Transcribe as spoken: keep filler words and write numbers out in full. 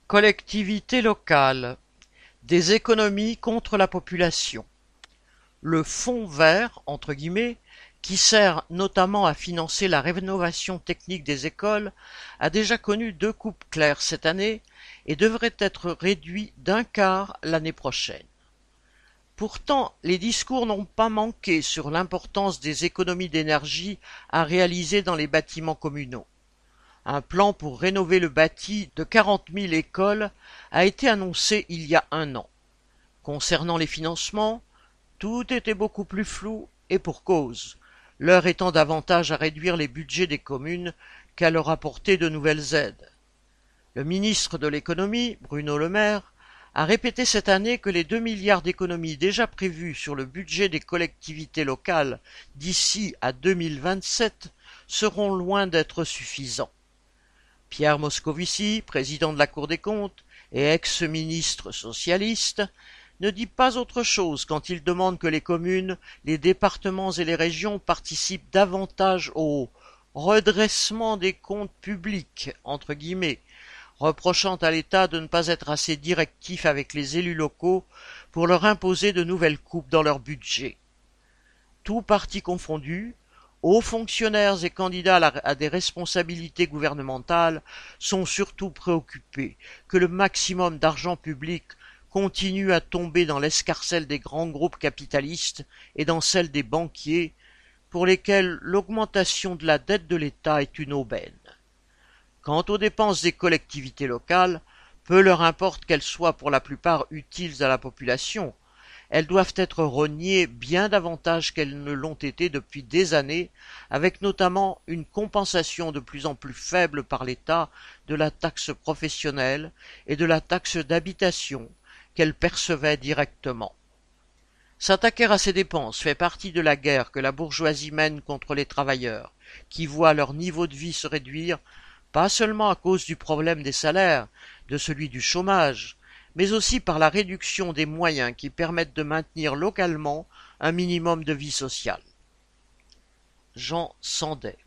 Collectivités locales, des économies contre la population. Le fonds vert, entre guillemets, qui sert notamment à financer la rénovation technique des écoles, a déjà connu deux coupes claires cette année et devrait être réduit d'un quart l'année prochaine. Pourtant, les discours n'ont pas manqué sur l'importance des économies d'énergie à réaliser dans les bâtiments communaux. Un plan pour rénover le bâti de quarante mille écoles a été annoncé il y a un an. Concernant les financements, tout était beaucoup plus flou et pour cause, l'heure étant davantage à réduire les budgets des communes qu'à leur apporter de nouvelles aides. Le ministre de l'économie, Bruno Le Maire, a répété cette année que les deux milliards d'économies déjà prévus sur le budget des collectivités locales d'ici à deux mille vingt-sept seront loin d'être suffisants. Pierre Moscovici, président de la Cour des comptes et ex-ministre socialiste, ne dit pas autre chose quand il demande que les communes, les départements et les régions participent davantage au redressement des comptes publics, entre guillemets, reprochant à l'État de ne pas être assez directif avec les élus locaux pour leur imposer de nouvelles coupes dans leur budget. Tous partis confondus, hauts fonctionnaires et candidats à des responsabilités gouvernementales sont surtout préoccupés que le maximum d'argent public continue à tomber dans l'escarcelle des grands groupes capitalistes et dans celle des banquiers, pour lesquels l'augmentation de la dette de l'État est une aubaine. Quant aux dépenses des collectivités locales, peu leur importe qu'elles soient pour la plupart utiles à la population, elles doivent être rognées bien davantage qu'elles ne l'ont été depuis des années, avec notamment une compensation de plus en plus faible par l'État de la taxe professionnelle et de la taxe d'habitation qu'elles percevaient directement. S'attaquer à ces dépenses fait partie de la guerre que la bourgeoisie mène contre les travailleurs, qui voient leur niveau de vie se réduire, pas seulement à cause du problème des salaires, de celui du chômage, mais aussi par la réduction des moyens qui permettent de maintenir localement un minimum de vie sociale. Jean Sandet.